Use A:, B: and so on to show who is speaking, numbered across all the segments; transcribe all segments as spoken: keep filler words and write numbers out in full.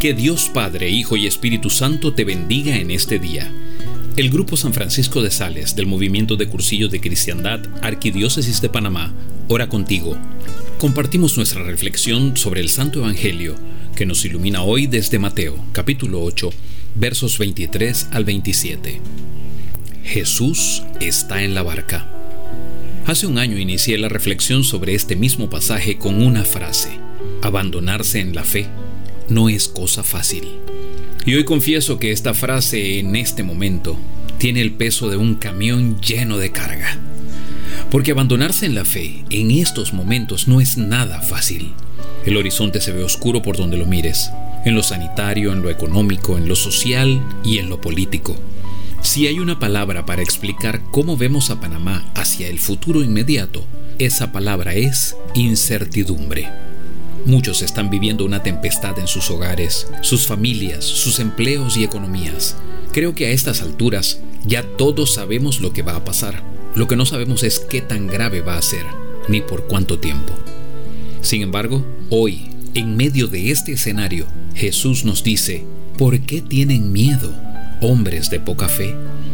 A: Que Dios Padre, Hijo y Espíritu Santo te bendiga en este día. El Grupo San Francisco de Sales del Movimiento de Cursillos de Cristiandad, Arquidiócesis de Panamá, ora contigo. Compartimos nuestra reflexión sobre el Santo Evangelio que nos ilumina hoy desde Mateo, capítulo ocho, versos veintitrés al veintisiete. Jesús está en la barca. Hace un año inicié la reflexión sobre este mismo pasaje con una frase: abandonarse en la fe no es cosa fácil. Y hoy confieso que esta frase en este momento tiene el peso de un camión lleno de carga. Porque abandonarse en la fe en estos momentos no es nada fácil. El horizonte se ve oscuro por donde lo mires, en lo sanitario, en lo económico, en lo social y en lo político. Si hay una palabra para explicar cómo vemos a Panamá hacia el futuro inmediato, esa palabra es incertidumbre. Muchos están viviendo una tempestad en sus hogares, sus familias, sus empleos y economías. Creo que a estas alturas ya todos sabemos lo que va a pasar. Lo que no sabemos es qué tan grave va a ser, ni por cuánto tiempo. Sin embargo, hoy, en medio de este escenario, Jesús nos dice: ¿por qué tienen miedo, hombres de poca fe?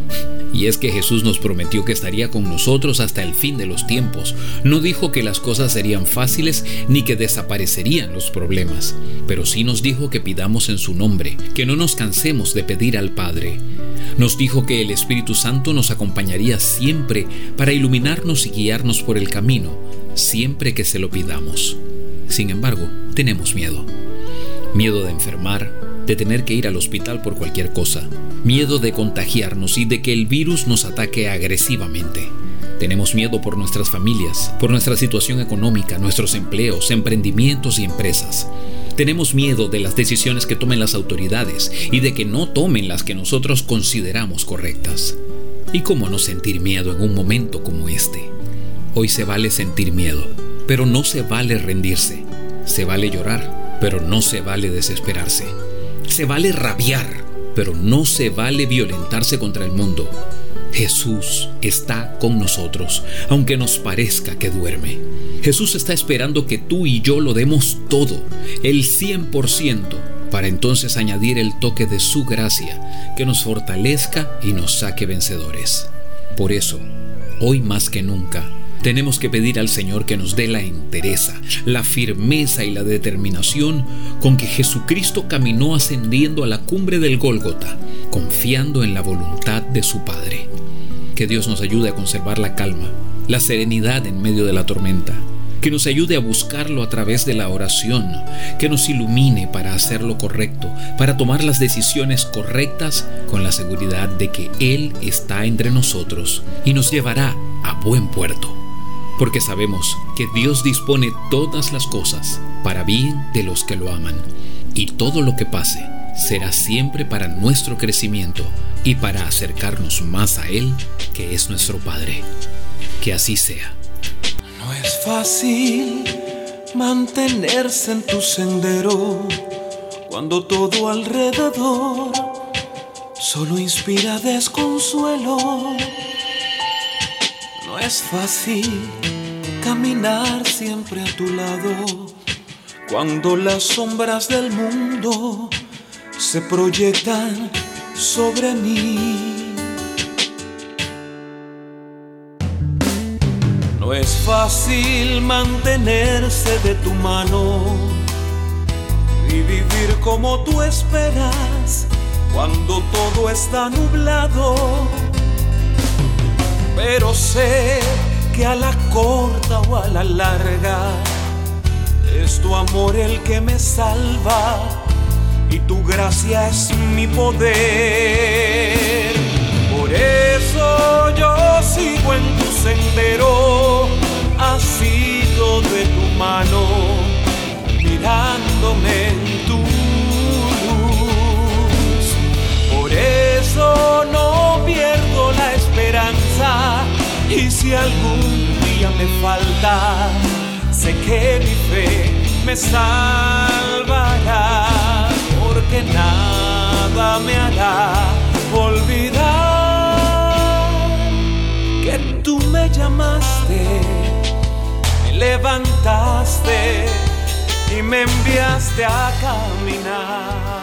A: Y es que Jesús nos prometió que estaría con nosotros hasta el fin de los tiempos. No dijo que las cosas serían fáciles ni que desaparecerían los problemas, pero sí nos dijo que pidamos en su nombre, que no nos cansemos de pedir al Padre. Nos dijo que el Espíritu Santo nos acompañaría siempre para iluminarnos y guiarnos por el camino, siempre que se lo pidamos. Sin embargo, tenemos miedo. Miedo de enfermar, de tener que ir al hospital por cualquier cosa, miedo de contagiarnos y de que el virus nos ataque agresivamente. Tenemos miedo por nuestras familias, por nuestra situación económica, nuestros empleos, emprendimientos y empresas. Tenemos miedo de las decisiones que tomen las autoridades y de que no tomen las que nosotros consideramos correctas. ¿Y cómo no sentir miedo en un momento como este? Hoy se vale sentir miedo, pero no se vale rendirse. Se vale llorar, pero no se vale desesperarse. Se vale rabiar, pero no se vale violentarse contra el mundo. Jesús está con nosotros, aunque nos parezca que duerme. Jesús está esperando que tú y yo lo demos todo, el cien por ciento, para entonces añadir el toque de su gracia, que nos fortalezca y nos saque vencedores. Por eso, hoy más que nunca, tenemos que pedir al Señor que nos dé la entereza, la firmeza y la determinación con que Jesucristo caminó ascendiendo a la cumbre del Gólgota, confiando en la voluntad de su Padre. Que Dios nos ayude a conservar la calma, la serenidad en medio de la tormenta, que nos ayude a buscarlo a través de la oración, que nos ilumine para hacer lo correcto, para tomar las decisiones correctas con la seguridad de que Él está entre nosotros y nos llevará a buen puerto. Porque sabemos que Dios dispone todas las cosas para bien de los que lo aman, y todo lo que pase será siempre para nuestro crecimiento y para acercarnos más a Él, que es nuestro Padre. Que así sea.
B: No es fácil mantenerse en tu sendero cuando todo alrededor solo inspira desconsuelo. No es fácil caminar siempre a tu lado cuando las sombras del mundo se proyectan sobre mí. No es fácil mantenerse de tu mano y vivir como tú esperas cuando todo está nublado. Pero sé que a la corta o a la larga es tu amor el que me salva y tu gracia es mi poder. Por eso yo sigo en tu sendero, asido de tu mano, mirándome en tu luz. Por eso no pierdo la esperanza, y si algún día me falta, sé que mi fe me salvará, porque nada me hará olvidar que tú me llamaste, me levantaste y me enviaste a caminar.